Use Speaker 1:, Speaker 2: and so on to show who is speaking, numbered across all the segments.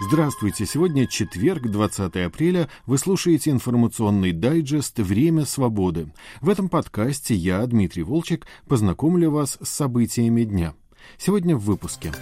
Speaker 1: Здравствуйте! Сегодня четверг, 20 апреля. Вы слушаете информационный дайджест «Время свободы». В этом подкасте я, Дмитрий Волчек, познакомлю вас с событиями дня. Сегодня в выпуске.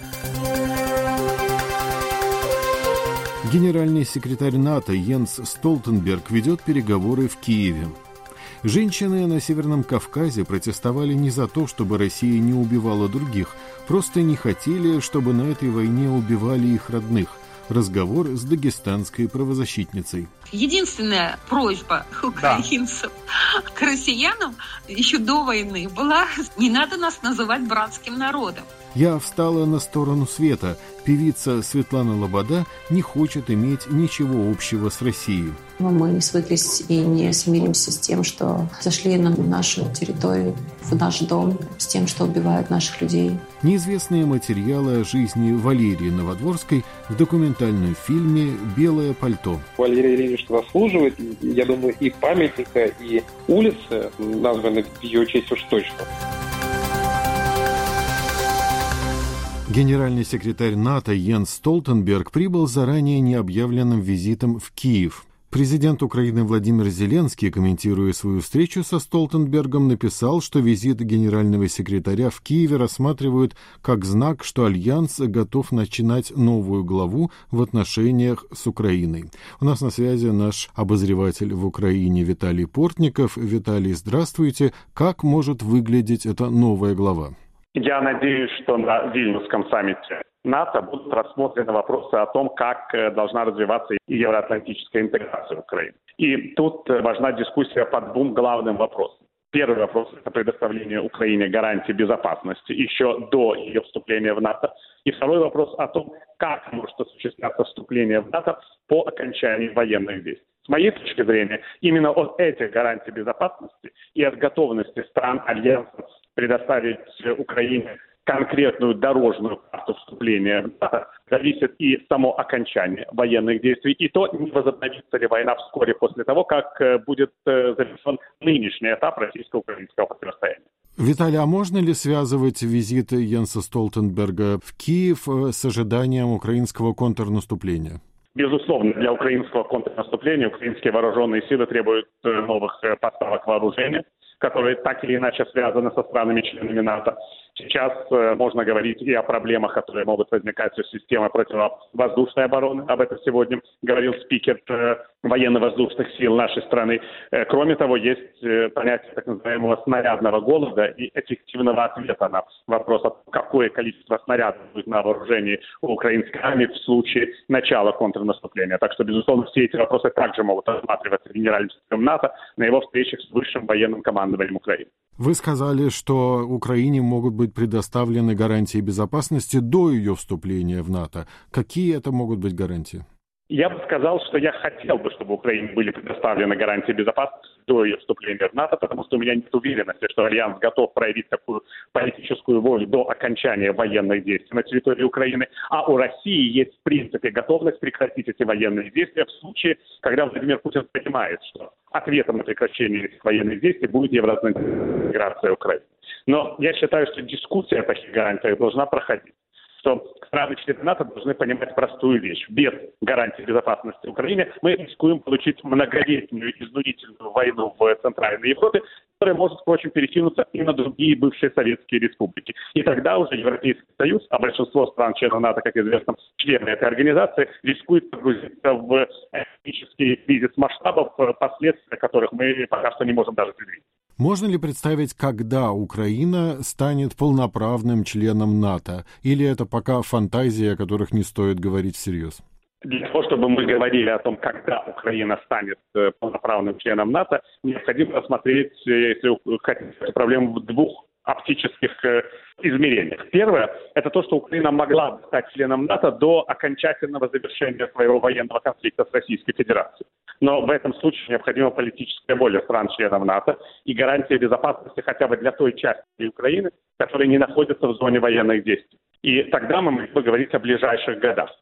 Speaker 1: Генеральный секретарь НАТО Йенс Столтенберг ведет переговоры в Киеве. Женщины на Северном Кавказе протестовали не за то, чтобы Россия не убивала других, просто не хотели, чтобы на этой войне убивали их родных. Разговор с дагестанской правозащитницей.
Speaker 2: Единственная просьба украинцев к россиянам еще до войны была: не надо нас называть братским народом.
Speaker 1: Я встала на сторону света. Певица Светлана Лобода не хочет иметь ничего общего с Россией.
Speaker 3: Мы не свыклись и не смиримся с тем, что зашли на нашу территорию, в наш дом, с тем, что убивают наших людей.
Speaker 1: Неизвестные материалы о жизни Валерии Новодворской в документальном фильме «Белое пальто».
Speaker 4: Валерия Ильинична заслуживает, я думаю, и памятника, и улицы, названных в ее честь уж точно.
Speaker 1: Генеральный секретарь НАТО Йенс Столтенберг прибыл с заранее необъявленным визитом в Киев. Президент Украины Владимир Зеленский, комментируя свою встречу со Столтенбергом, написал, что визит генерального секретаря в Киеве рассматривают как знак, что Альянс готов начинать новую главу в отношениях с Украиной. У нас на связи наш обозреватель в Украине Виталий Портников. Виталий, здравствуйте. Как может выглядеть эта новая глава?
Speaker 5: Я надеюсь, что на Вильнюсском саммите НАТО будут рассмотрены вопросы о том, как должна развиваться евроатлантическая интеграция Украины. И тут важна дискуссия по двум главным вопросам. Первый вопрос – это предоставление Украине гарантий безопасности еще до ее вступления в НАТО. И второй вопрос о том, как может осуществляться вступление в НАТО по окончании военных действий. С моей точки зрения, именно от этих гарантий безопасности и от готовности стран Альянса предоставить Украине конкретную дорожную карту вступления в НАТО зависит и само окончание военных действий, и то, не возобновится ли война вскоре после того, как будет завершен нынешний этап российско-украинского противостояния.
Speaker 1: Виталий, а можно ли связывать визит Йенса Столтенберга в Киев с ожиданием украинского контрнаступления?
Speaker 5: Безусловно, для украинского контрнаступления украинские вооруженные силы требуют новых поставок вооружения, которые так или иначе связаны со странами-членами НАТО. Сейчас можно говорить и о проблемах, которые могут возникать с системой противовоздушной обороны. Об этом сегодня говорил спикер военно-воздушных сил нашей страны. Кроме того, есть понятие так называемого снарядного голода и эффективного ответа на вопрос, какое количество снарядов будет на вооружении у украинской армии в случае начала контрнаступления. Так что, безусловно, все эти вопросы также могут рассматриваться генеральным секретарем НАТО на его встречах с высшим военным командованием Украины.
Speaker 1: Вы сказали, что Украине могут быть предоставлены гарантии безопасности до ее вступления в НАТО. Какие это могут быть гарантии?
Speaker 5: Я бы сказал, что я хотел бы, чтобы Украине были предоставлены гарантии безопасности до ее вступления в НАТО, потому что у меня нет уверенности, что Альянс готов проявить такую политическую волю до окончания военных действий на территории Украины. А у России есть, в принципе, готовность прекратить эти военные действия в случае, когда Владимир Путин понимает, что ответом на прекращение этих военных действий будет евроатлантическая интеграция Украины. Но я считаю, что дискуссия о таких гарантиях должна проходить. Что страны-члены НАТО должны понимать простую вещь. Без гарантии безопасности Украине мы рискуем получить многолетнюю изнурительную войну в Центральной Европе, которая может, впрочем, перекинуться и на другие бывшие советские республики. И тогда уже Европейский Союз, а большинство стран-членов НАТО, как известно, члены этой организации, рискует погрузиться в экономический кризис масштабов, последствия которых мы пока что не можем даже предвидеть.
Speaker 1: Можно ли представить, когда Украина станет полноправным членом НАТО? Или это пока фантазии, о которых не стоит говорить всерьез?
Speaker 5: Для того, чтобы мы говорили о том, когда Украина станет полноправным членом НАТО, необходимо рассмотреть, если хотите, эту проблему в двух оптических измерениях. Первое – это то, что Украина могла бы стать членом НАТО до окончательного завершения своего военного конфликта с Российской Федерацией. Но в этом случае необходима политическая воля стран-членов НАТО и гарантия безопасности хотя бы для той части Украины, которая не находится в зоне военных действий. И тогда мы могли бы говорить о ближайших годах.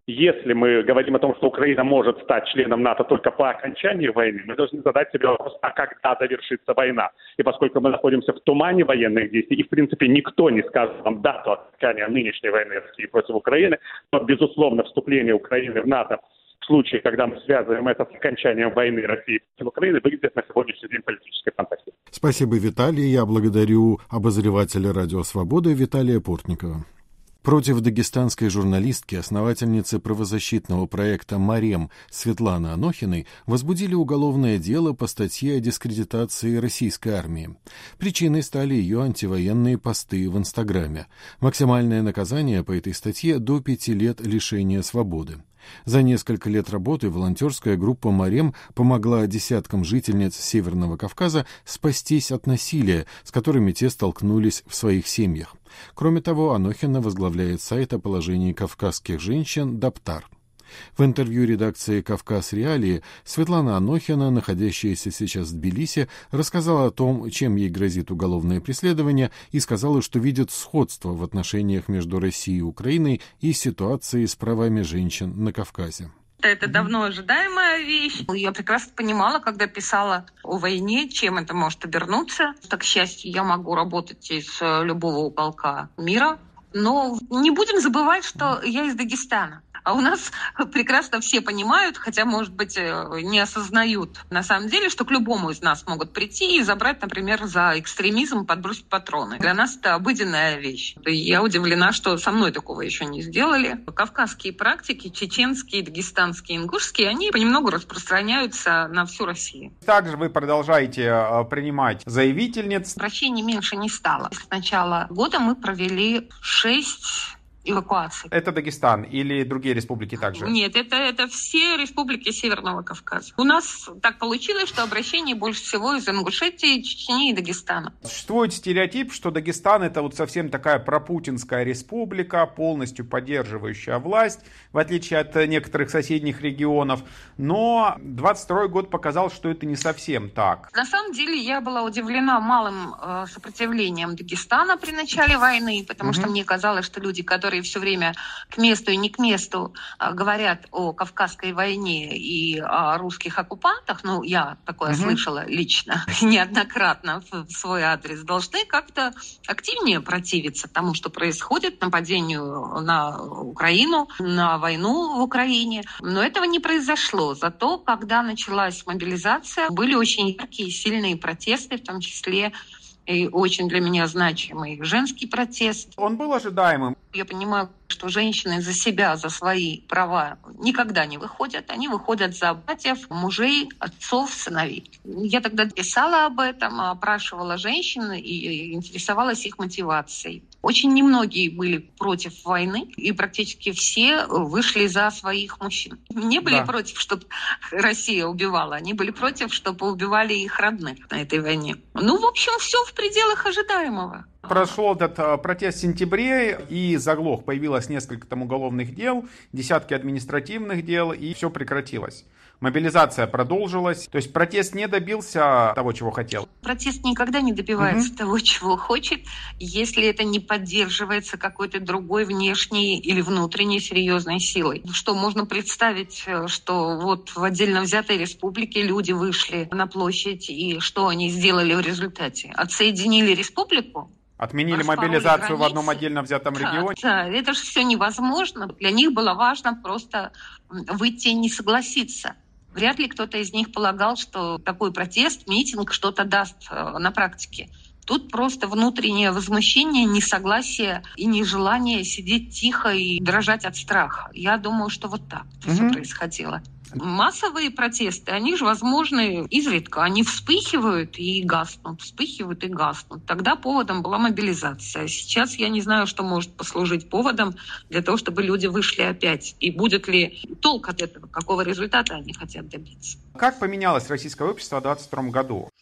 Speaker 5: Если мы говорим о том, что Украина может стать членом НАТО только по окончании войны, мы должны задать себе вопрос, а когда завершится война? И поскольку мы находимся в тумане военных действий, и в принципе никто не скажет нам дату окончания нынешней войны России против Украины, то, безусловно, вступление Украины в НАТО в случае, когда мы связываем это с окончанием войны России против Украины, выглядит на сегодняшний день политической фантастикой.
Speaker 1: Спасибо, Виталий. Я благодарю обозревателя «Радио Свобода» Виталия Портникова. Против дагестанской журналистки, основательницы правозащитного проекта «Марем» Светланы Анохиной возбудили уголовное дело по статье о дискредитации российской армии. Причиной стали ее антивоенные посты в Инстаграме. Максимальное наказание по этой статье до 5 лет лишения свободы. За несколько лет работы волонтерская группа «Марем» помогла десяткам жительниц Северного Кавказа спастись от насилия, с которыми те столкнулись в своих семьях. Кроме того, Анохина возглавляет сайт о положении кавказских женщин «Даптар». В интервью редакции «Кавказ Реалии» Светлана Анохина, находящаяся сейчас в Тбилиси, рассказала о том, чем ей грозит уголовное преследование, и сказала, что видит сходство в отношениях между Россией и Украиной и ситуацией с правами женщин на Кавказе.
Speaker 2: Это давно ожидаемая вещь. Я прекрасно понимала, когда писала о войне, чем это может обернуться. Так, к счастью, я могу работать из любого уголка мира. Но не будем забывать, что я из Дагестана. А у нас прекрасно все понимают, хотя, может быть, не осознают, на самом деле, что к любому из нас могут прийти и забрать, например, за экстремизм, подбросить патроны. Для нас это обыденная вещь. Я удивлена, что со мной такого еще не сделали. Кавказские практики, чеченские, дагестанские, ингушские, они понемногу распространяются на всю Россию.
Speaker 6: Также вы продолжаете принимать заявительниц.
Speaker 2: Обращений меньше не стало. С начала года мы провели 6 эвакуации.
Speaker 6: Это Дагестан или другие республики также?
Speaker 2: Нет, это все республики Северного Кавказа. У нас так получилось, что обращений больше всего из Ингушетии, Чечни и Дагестана.
Speaker 6: Существует стереотип, что Дагестан — это вот совсем такая пропутинская республика, полностью поддерживающая власть, в отличие от некоторых соседних регионов. Но 22 год показал, что это не совсем так.
Speaker 2: На самом деле я была удивлена малым сопротивлением Дагестана при начале войны, потому что мне казалось, что люди, которые все время к месту и не к месту говорят о Кавказской войне и о русских оккупантах, ну, я такое слышала лично, неоднократно в свой адрес, должны как-то активнее противиться тому, что происходит, нападению на Украину, на войну в Украине. Но этого не произошло. Зато, когда началась мобилизация, были очень яркие и сильные протесты, в том числе и очень для меня значимый женский протест.
Speaker 6: Он был ожидаемым.
Speaker 2: Я понимаю, что женщины за себя, за свои права никогда не выходят. Они выходят за братьев, мужей, отцов, сыновей. Я тогда писала об этом, опрашивала женщин и интересовалась их мотивацией. Очень немногие были против войны, и практически все вышли за своих мужчин. Не были против, чтобы Россия убивала, они были против, чтобы убивали их родных на этой войне. Ну, в общем, все в пределах ожидаемого.
Speaker 6: Прошел этот протест в сентябре, и заглох. Появилось несколько там уголовных дел, десятки административных дел, и все прекратилось. Мобилизация продолжилась. То есть протест не добился того, чего хотел.
Speaker 2: Протест никогда не добивается того, чего хочет, если это не поддерживается какой-то другой внешней или внутренней серьезной силой. Что можно представить, что вот в отдельно взятой республике люди вышли на площадь, и что они сделали в результате? Отсоединили республику?
Speaker 6: Отменили мобилизацию в одном отдельно взятом регионе?
Speaker 2: Да, это же все невозможно. Для них было важно просто выйти и не согласиться. Вряд ли кто-то из них полагал, что такой протест, митинг что-то даст на практике. Тут просто внутреннее возмущение, несогласие и нежелание сидеть тихо и дрожать от страха. Я думаю, что вот так все происходило. Массовые протесты, они же возможны изредка. Они вспыхивают и гаснут, вспыхивают и гаснут. Тогда поводом была мобилизация. Сейчас я не знаю, что может послужить поводом для того, чтобы люди вышли опять. И будет ли толк от этого, какого результата они хотят добиться.
Speaker 6: Как поменялось российское общество в 2022 году?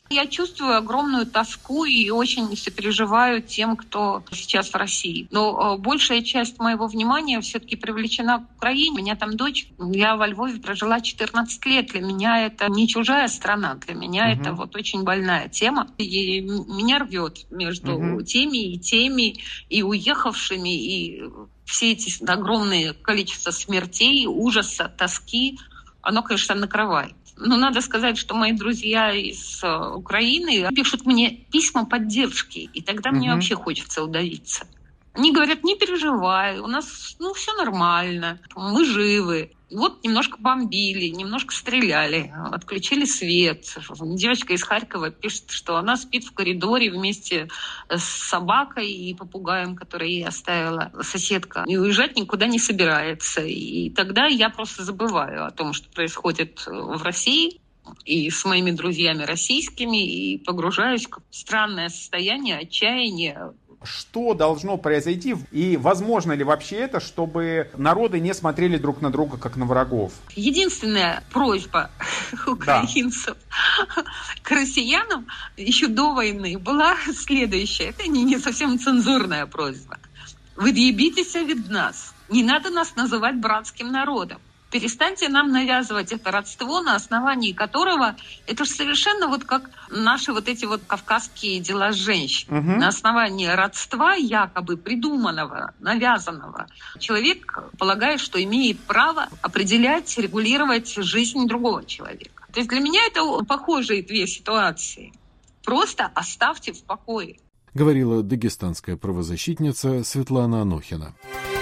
Speaker 2: Я чувствую огромную тоску и очень сопереживаю тем, кто сейчас в России. Но большая часть моего внимания все-таки привлечена к Украине. У меня там дочь. Я во Львове прожила 14 лет. Для меня это не чужая страна. Для меня это вот очень больная тема. И меня рвет между теми, и уехавшими, и все эти огромные количество смертей, ужаса, тоски. Оно, конечно, накрывает. Но надо сказать, что мои друзья из Украины пишут мне письма поддержки, и тогда мне вообще хочется удавиться. Они говорят: не переживай, у нас все нормально, мы живы. Вот немножко бомбили, немножко стреляли, отключили свет. Девочка из Харькова пишет, что она спит в коридоре вместе с собакой и попугаем, который ей оставила соседка, и уезжать никуда не собирается. И тогда я просто забываю о том, что происходит в России, и с моими друзьями российскими, и погружаюсь в странное состояние отчаяния.
Speaker 6: Что должно произойти и возможно ли вообще это, чтобы народы не смотрели друг на друга как на врагов?
Speaker 2: Единственная просьба украинцев к россиянам еще до войны была следующая. Это не совсем цензурная просьба. Вы въебитесь від нас. Не надо нас называть братским народом. Перестаньте нам навязывать это родство, на основании которого это же совершенно вот как наши вот эти вот кавказские дела с женщинами. На основании родства, якобы придуманного, навязанного, человек полагает, что имеет право определять, регулировать жизнь другого человека. То есть для меня это похожие две ситуации. Просто оставьте в покое.
Speaker 1: Говорила дагестанская правозащитница Светлана Анохина.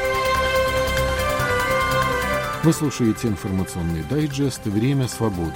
Speaker 1: Вы слушаете информационный дайджест «Время свободы».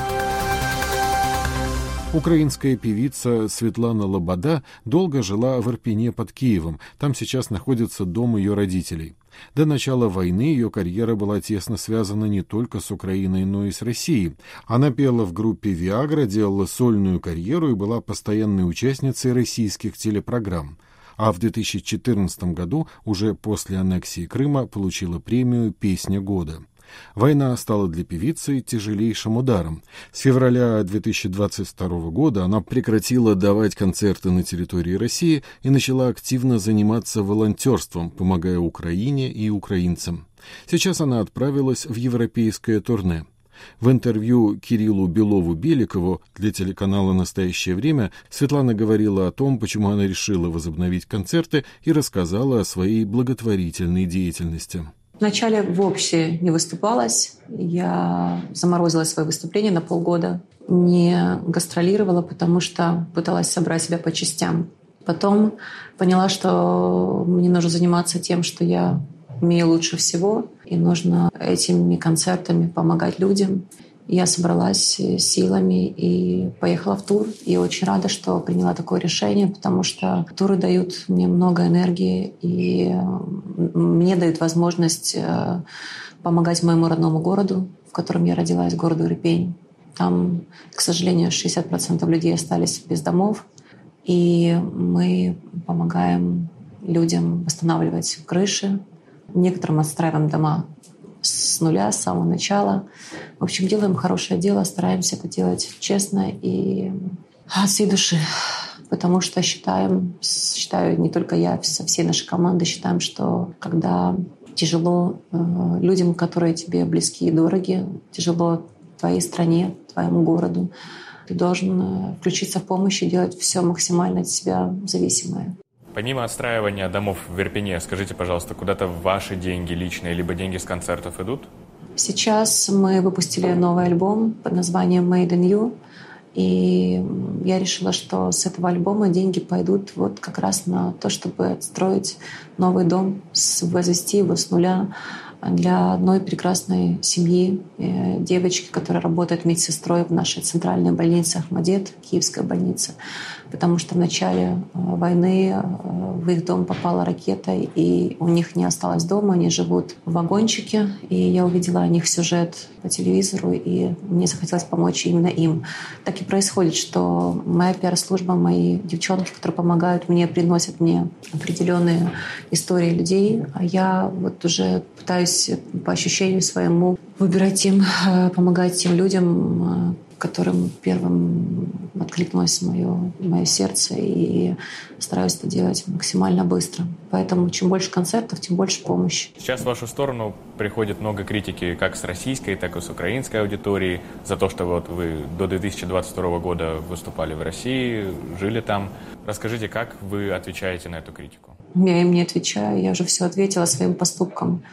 Speaker 1: Украинская певица Светлана Лобода долго жила в Ирпене под Киевом. Там сейчас находится дом ее родителей. До начала войны ее карьера была тесно связана не только с Украиной, но и с Россией. Она пела в группе «Виагра», делала сольную карьеру и была постоянной участницей российских телепрограмм. А в 2014 году, уже после аннексии Крыма, получила премию «Песня года». Война стала для певицы тяжелейшим ударом. С февраля 2022 года она прекратила давать концерты на территории России и начала активно заниматься волонтерством, помогая Украине и украинцам. Сейчас она отправилась в европейское турне. В интервью Кириллу Белову-Беликову для телеканала «Настоящее время» Светлана говорила о том, почему она решила возобновить концерты, и рассказала о своей благотворительной деятельности.
Speaker 3: Вначале вовсе не выступалась. Я заморозила свои выступления на полгода. Не гастролировала, потому что пыталась собрать себя по частям. Потом поняла, что мне нужно заниматься тем, что я умею лучше всего, и нужно этими концертами помогать людям. Я собралась силами и поехала в тур. И очень рада, что приняла такое решение, потому что туры дают мне много энергии, и мне дают возможность помогать моему родному городу, в котором я родилась, городу Ирпень. Там, к сожалению, 60% людей остались без домов, и мы помогаем людям восстанавливать крыши. Некоторым отстраиваем дома с нуля, с самого начала. В общем, делаем хорошее дело, стараемся это делать честно и от всей души. Потому что считаю, не только я, со всей нашей командой считаем, что когда тяжело людям, которые тебе близки и дороги, тяжело твоей стране, твоему городу, ты должен включиться в помощь и делать все максимально от себя зависимое.
Speaker 7: Помимо отстраивания домов в Ирпене, скажите, пожалуйста, куда-то ваши деньги личные, либо деньги с концертов идут?
Speaker 3: Сейчас мы выпустили новый альбом под названием «Made in You». И я решила, что с этого альбома деньги пойдут вот как раз на то, чтобы отстроить новый дом, возвести его с нуля для одной прекрасной семьи, девочки, которая работает медсестрой в нашей центральной больнице «Ахмадет», киевская больница. Потому что в начале войны в их дом попала ракета, и у них не осталось дома, они живут в вагончике. И я увидела о них сюжет по телевизору, и мне захотелось помочь именно им. Так и происходит, что моя пиар-служба, мои девчонки, которые помогают мне, приносят мне определенные истории людей, а я вот уже пытаюсь по ощущению своему выбирать им, помогать тем людям, которым первым откликнулось мое сердце, и стараюсь это делать максимально быстро. Поэтому чем больше концертов, тем больше помощи.
Speaker 7: Сейчас в вашу сторону приходит много критики как с российской, так и с украинской аудитории за то, что вот вы до 2022 года выступали в России, жили там. Расскажите, как вы отвечаете на эту критику?
Speaker 3: Я им не отвечаю, я уже все ответила своим поступком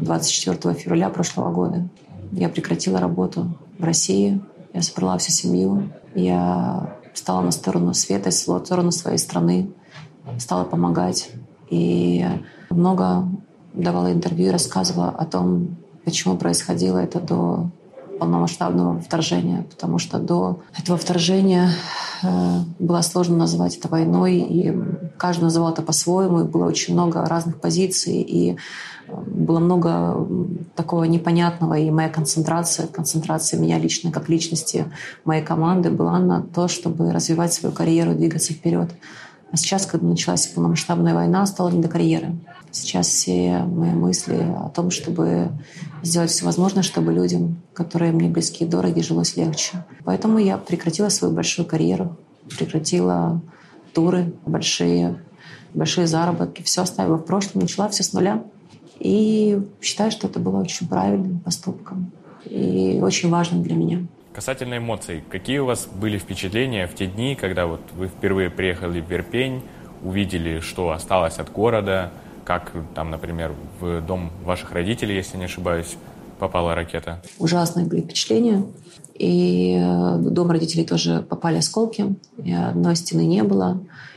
Speaker 3: 24 февраля прошлого года. Я прекратила работу в России, я собрала всю семью, я стала на сторону света, на сторону своей страны, стала помогать. И много давала интервью и рассказывала о том, почему происходило это до полномасштабного вторжения. Потому что до этого вторжения было сложно назвать это войной, и каждый называл это по-своему, и было очень много разных позиций, и было много такого непонятного, и моя концентрация меня лично, как личности моей команды, была на то, чтобы развивать свою карьеру, двигаться вперед. А сейчас, когда началась полномасштабная война, стало не до карьеры. Сейчас все мои мысли о том, чтобы сделать все возможное, чтобы людям, которые мне близки и дороги, жилось легче. Поэтому я прекратила свою большую карьеру, прекратила туры, большие заработки, все оставила в прошлом, начала все с нуля. И считаю, что это было очень правильным поступком и очень важным для меня.
Speaker 7: Касательно эмоций, какие у вас были впечатления в те дни, когда вот вы впервые приехали в Ирпень, увидели, что осталось от города, как там, например, в дом ваших родителей, если не ошибаюсь, попала ракета?
Speaker 3: Ужасные были впечатления. И в дом родителей тоже попали осколки, и одной стены не было.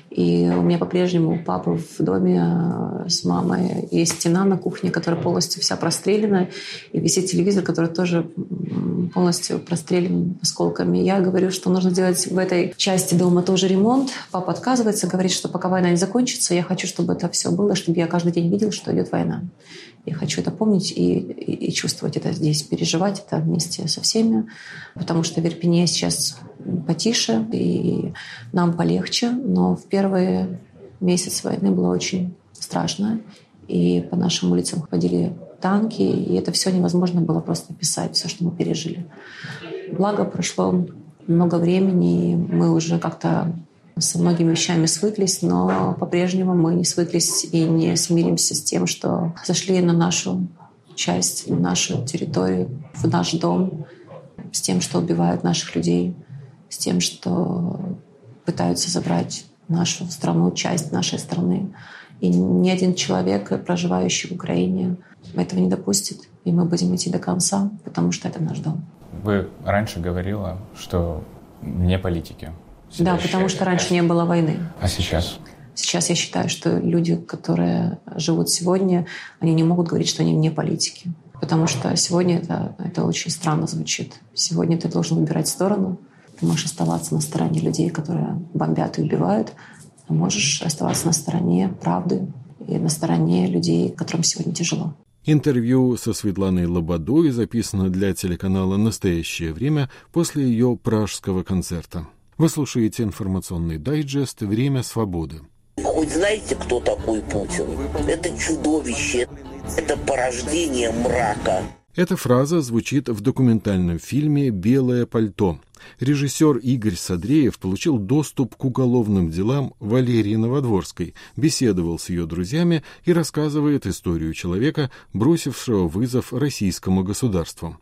Speaker 3: И у меня по-прежнему у папы в доме с мамой есть стена на кухне, которая полностью вся прострелена, и висит телевизор, который тоже полностью прострелен осколками. Я говорю, что нужно делать в этой части дома тоже ремонт. Папа отказывается, говорит, что пока война не закончится, я хочу, чтобы это все было, чтобы я каждый день видел, что идет война. Я хочу это помнить и чувствовать это здесь, переживать это вместе со всеми, потому что в Ирпене сейчас потише и нам полегче, но в первые месяцы войны было очень страшно, и по нашим улицам ходили танки, и это все невозможно было просто описать, все, что мы пережили. Благо, прошло много времени, и мы уже как-то со многими вещами свыклись, но по-прежнему мы не свыклись и не смиримся с тем, что зашли на нашу часть, на нашу территорию, в наш дом, с тем, что убивают наших людей, с тем, что пытаются забрать нашу страну, часть нашей страны. И ни один человек, проживающий в Украине, этого не допустит. И мы будем идти до конца, потому что это наш дом.
Speaker 7: Вы раньше говорила, что не политики.
Speaker 3: Да, потому что раньше не было войны.
Speaker 7: А сейчас?
Speaker 3: Сейчас я считаю, что люди, которые живут сегодня, они не могут говорить, что они не политики. Потому что сегодня это очень странно звучит. Сегодня ты должен выбирать сторону. Ты можешь оставаться на стороне людей, которые бомбят и убивают, а можешь оставаться на стороне правды и на стороне людей, которым сегодня тяжело.
Speaker 1: Интервью со Светланой Лободой записано для телеканала «Настоящее время» после ее пражского концерта. Вы слушаете информационный дайджест «Время свободы».
Speaker 8: Хоть знаете, кто такой Путин? Это чудовище, это порождение мрака.
Speaker 1: Эта фраза звучит в документальном фильме «Белое пальто». Режиссер Игорь Садреев получил доступ к уголовным делам Валерии Новодворской, беседовал с ее друзьями и рассказывает историю человека, бросившего вызов российскому государству.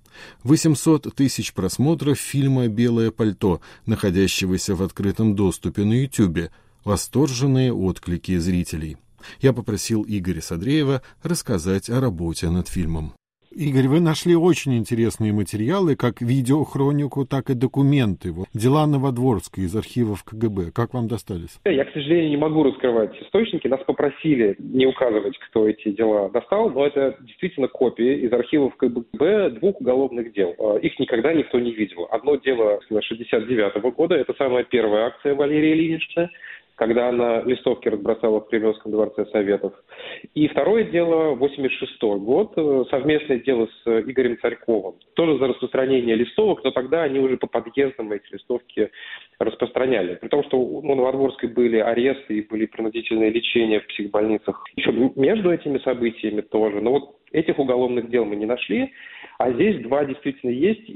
Speaker 1: 800 тысяч просмотров фильма «Белое пальто», находящегося в открытом доступе на YouTube, восторженные отклики зрителей. Я попросил Игоря Садреева рассказать о работе над фильмом. Игорь, вы нашли очень интересные материалы, как видеохронику, так и документы. Дела Новодворской из архивов КГБ. Как вам достались?
Speaker 4: Я, к сожалению, не могу раскрывать источники. Нас попросили не указывать, кто эти дела достал, но это действительно копии из архивов КГБ 2 уголовных дел. Их никогда никто не видел. Одно дело с 1969 года, это самая первая акция Валерии Ильиничны, когда она листовки разбросала в Кремлевском дворце Советов. И второе дело, 86 год, совместное дело с Игорем Царьковым. Тоже за распространение листовок, но тогда они уже по подъездам эти листовки распространяли. При том, что у Новодворской были аресты и были принудительные лечения в психбольницах. Еще между этими событиями тоже. Но вот этих уголовных дел мы не нашли, а здесь 2 действительно есть. И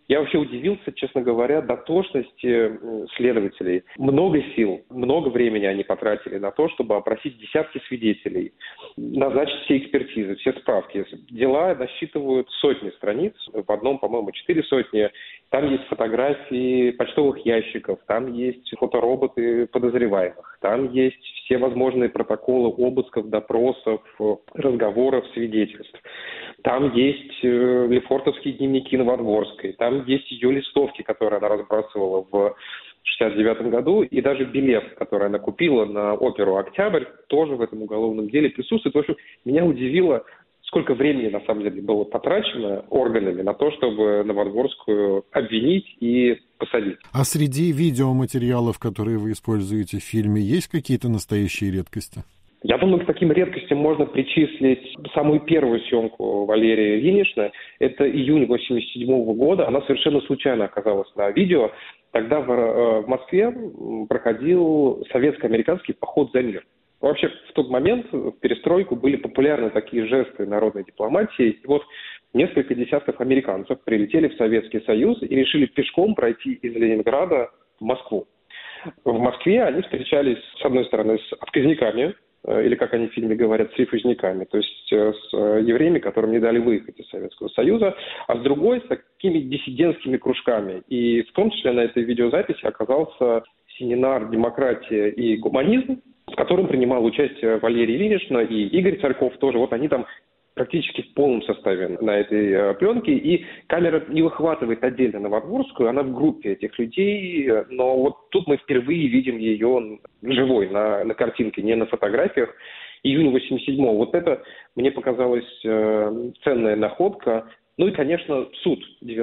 Speaker 4: Я вообще удивился, честно говоря, дотошности следователей. Много сил, много времени они потратили на то, чтобы опросить десятки свидетелей, назначить все экспертизы, все справки. Дела насчитывают сотни страниц, в одном, по-моему, 4 сотни. Там есть фотографии почтовых ящиков, там есть фотороботы подозреваемых, там есть все возможные протоколы обысков, допросов, разговоров, свидетельств. Там есть лефортовские дневники Новодворской, там есть ее листовки, которые она разбрасывала в 1969 году, и даже билет, который она купила на оперу «Октябрь», тоже в этом уголовном деле присутствует. В общем, меня удивило, сколько времени, на самом деле, было потрачено органами на то, чтобы Новодворскую обвинить и посадить.
Speaker 1: А среди видеоматериалов, которые вы используете в фильме, есть какие-то настоящие редкости?
Speaker 4: Я думаю, к таким редкостям можно причислить самую первую съемку Валерии Ильиничны. Это июнь 1987 года. Она совершенно случайно оказалась на видео. Тогда в Москве проходил советско-американский поход за мир. Вообще, в тот момент, в перестройку, были популярны такие жесты народной дипломатии. И вот несколько десятков американцев прилетели в Советский Союз и решили пешком пройти из Ленинграда в Москву. В Москве они встречались, с одной стороны, с отказниками, или, как они в фильме говорят, с рефузниками, то есть с евреями, которым не дали выехать из Советского Союза, а с другой, с такими диссидентскими кружками. И в том числе на этой видеозаписи оказался семинар «Демократия и гуманизм», в котором принимал участие Валерия Ильинична и Игорь Царьков тоже. Вот они там практически в полном составе на этой пленке, и камера не выхватывает отдельно Новодворскую, она в группе этих людей, но вот тут мы впервые видим ее живой на картинке, не на фотографиях. Июнь 87-го. Вот это мне показалась ценная находка. Ну и, конечно, суд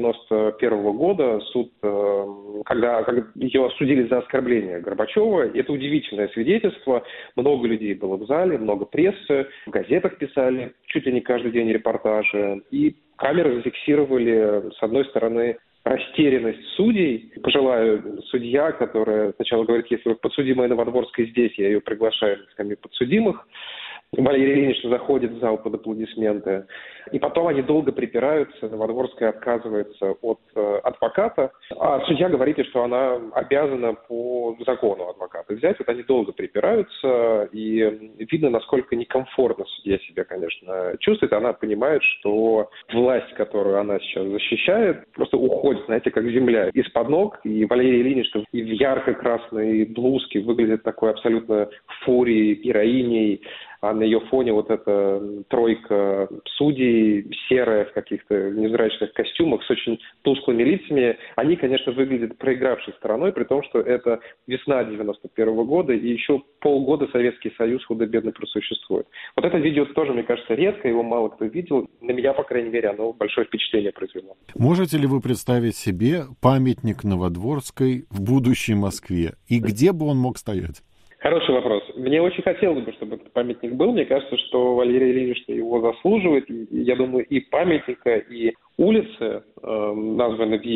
Speaker 4: 91-го года, суд, когда ее осудили за оскорбление Горбачева. Это удивительное свидетельство. Много людей было в зале, много прессы, в газетах писали, чуть ли не каждый день репортажи. И камеры зафиксировали, с одной стороны, растерянность судей. Пожилая судья, которая сначала говорит, если подсудимая Новодворская здесь, я ее приглашаю на скамью подсудимых. Валерия Ильинична заходит в зал под аплодисменты. И потом они долго припираются, Новодворская отказывается от адвоката, а судья говорит, что она обязана по закону адвоката взять. Вот они долго припираются, и видно, насколько некомфортно судья себя, конечно, чувствует. Она понимает, что власть, которую она сейчас защищает, просто уходит, знаете, как земля из-под ног. И Валерия Ильинична и в ярко-красной блузке выглядит такой абсолютно фурией, героиней. А на ее фоне вот эта тройка судей, серая в каких-то невзрачных костюмах с очень тусклыми лицами, они, конечно, выглядят проигравшей стороной, при том, что это весна 91-го года, и еще полгода Советский Союз худо-бедно просуществует. Вот это видео тоже, мне кажется, редко, его мало кто видел. На меня, по крайней мере, оно большое впечатление произвело.
Speaker 1: Можете ли вы представить себе памятник Новодворской в будущей Москве? И где бы он мог стоять?
Speaker 4: Хороший вопрос. Мне очень хотелось бы, чтобы этот памятник был. Мне кажется, что Валерия Ильинична его заслуживает. И, я думаю, и памятника, и улицы, названы в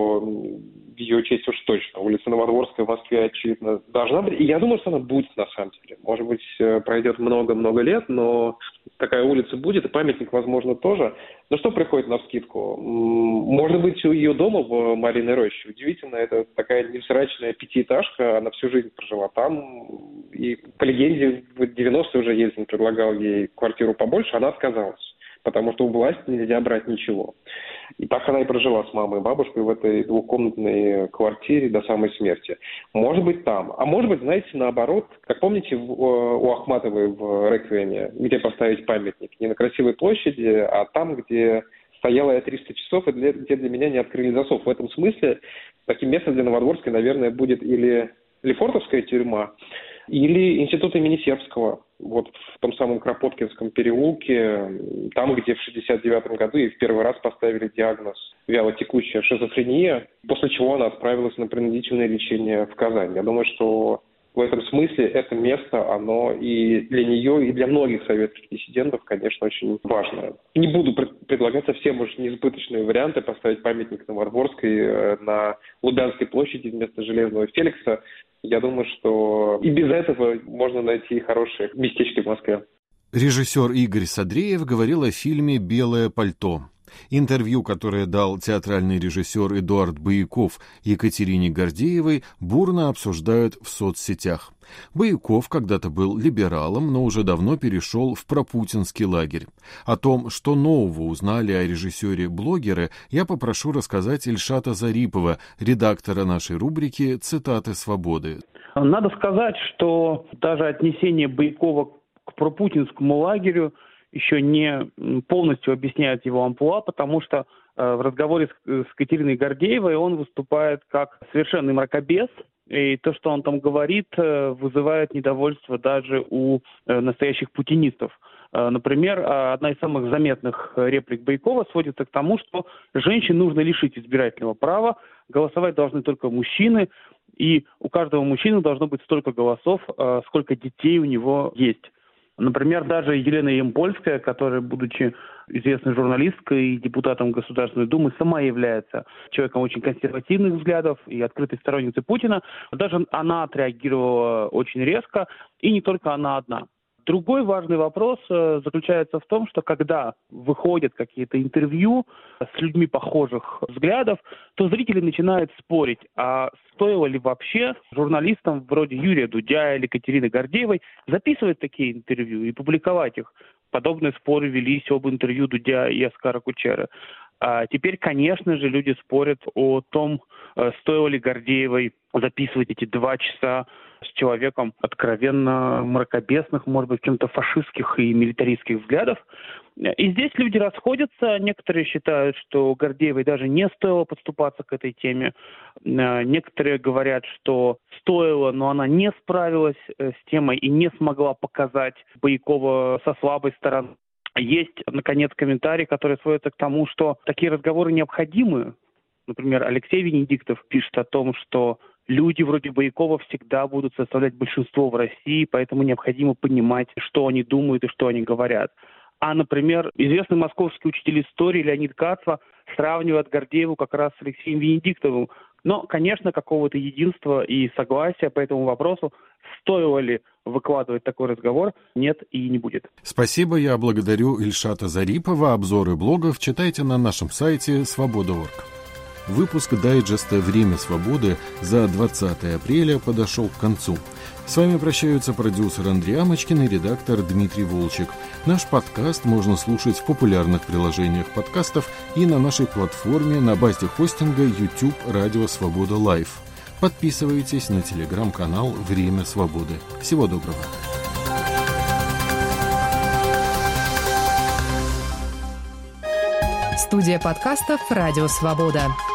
Speaker 4: ее честь уж точно. Улица Новодворская в Москве, очевидно, должна быть. И я думаю, что она будет на самом деле. Может быть, пройдет много-много лет, но такая улица будет, и памятник, возможно, тоже. Но что приходит навскидку? Может быть, у ее дома в Мариной Роще. Удивительно, это такая невзрачная пятиэтажка, она всю жизнь прожила там. И по легенде, в 90-е уже Ельцин предлагал ей квартиру побольше, она отказалась. Потому что у власти нельзя брать ничего. И так она и прожила с мамой и бабушкой в этой двухкомнатной квартире до самой смерти. Может быть, там. А может быть, знаете, наоборот, как помните у Ахматовой в «Реквиеме», где поставить памятник? Не на Красивой площади, а там, где стояла я 300 часов, и где для меня не открыли засов. В этом смысле таким местом для Новодворской, наверное, будет или Лефортовская тюрьма, или институт имени Сербского, вот в том самом Кропоткинском переулке, там, где в 1969 году ей в первый раз поставили диагноз вялотекущая шизофрения, после чего она отправилась на принудительное лечение в Казань. Я думаю, что в этом смысле это место, оно и для нее, и для многих советских диссидентов, конечно, очень важно. Не буду предлагать совсем уж несбыточные варианты, поставить памятник Новодворской на Лубянской площади вместо Железного Феликса. Я думаю, что и без этого можно найти хорошие местечки в Москве.
Speaker 1: Режиссер Игорь Садреев говорил о фильме «Белое пальто». Интервью, которое дал театральный режиссер Эдуард Бояков Екатерине Гордеевой, бурно обсуждают в соцсетях. Бояков когда-то был либералом, но уже давно перешел в пропутинский лагерь. О том, что нового узнали о режиссере блогеры, я попрошу рассказать Ильшата Зарипова, редактора нашей рубрики «Цитаты свободы».
Speaker 9: Надо сказать, что даже отнесение Боякова к пропутинскому лагерю еще не полностью объясняет его амплуа, потому что в разговоре с Екатериной Гордеевой он выступает как совершенный мракобес, и то, что он там говорит, вызывает недовольство даже у настоящих путинистов. Например, одна из самых заметных реплик Боякова сводится к тому, что женщин нужно лишить избирательного права, голосовать должны только мужчины, и у каждого мужчины должно быть столько голосов, сколько детей у него есть. Например, даже Елена Ямпольская, которая, будучи известной журналисткой и депутатом Государственной Думы, сама является человеком очень консервативных взглядов и открытой сторонницей Путина, даже она отреагировала очень резко, и не только она одна. Другой важный вопрос заключается в том, что когда выходят какие-то интервью с людьми похожих взглядов, то зрители начинают спорить, а стоило ли вообще журналистам вроде Юрия Дудя или Екатерины Гордеевой записывать такие интервью и публиковать их. Подобные споры велись об интервью Дудя и Оскара Кучеры. А теперь, конечно же, люди спорят о том, стоило ли Гордеевой записывать эти 2 часа с человеком откровенно мракобесных, может быть, чем-то фашистских и милитаристских взглядов. И здесь люди расходятся. Некоторые считают, что Гордеевой даже не стоило подступаться к этой теме. Некоторые говорят, что стоило, но она не справилась с темой и не смогла показать Боякова со слабой стороны. Есть, наконец, комментарий, который сводится к тому, что такие разговоры необходимы. Например, Алексей Венедиктов пишет о том, что люди вроде Боякова всегда будут составлять большинство в России, поэтому необходимо понимать, что они думают и что они говорят. А, например, известный московский учитель истории Леонид Кацва сравнивает Гордееву как раз с Алексеем Венедиктовым. Но, конечно, какого-то единства и согласия по этому вопросу, стоило ли выкладывать такой разговор, нет и не будет.
Speaker 1: Спасибо, я благодарю Ильшата Зарипова. Обзоры блогов читайте на нашем сайте Свобода.орг. Выпуск дайджеста «Время свободы» за 20 апреля подошел к концу. С вами прощаются продюсер Андрей Амочкин и редактор Дмитрий Волчек. Наш подкаст можно слушать в популярных приложениях подкастов и на нашей платформе на базе хостинга YouTube Радио Свобода Лайв. Подписывайтесь на телеграм-канал «Время свободы». Всего доброго.
Speaker 10: Студия подкастов «Радио Свобода».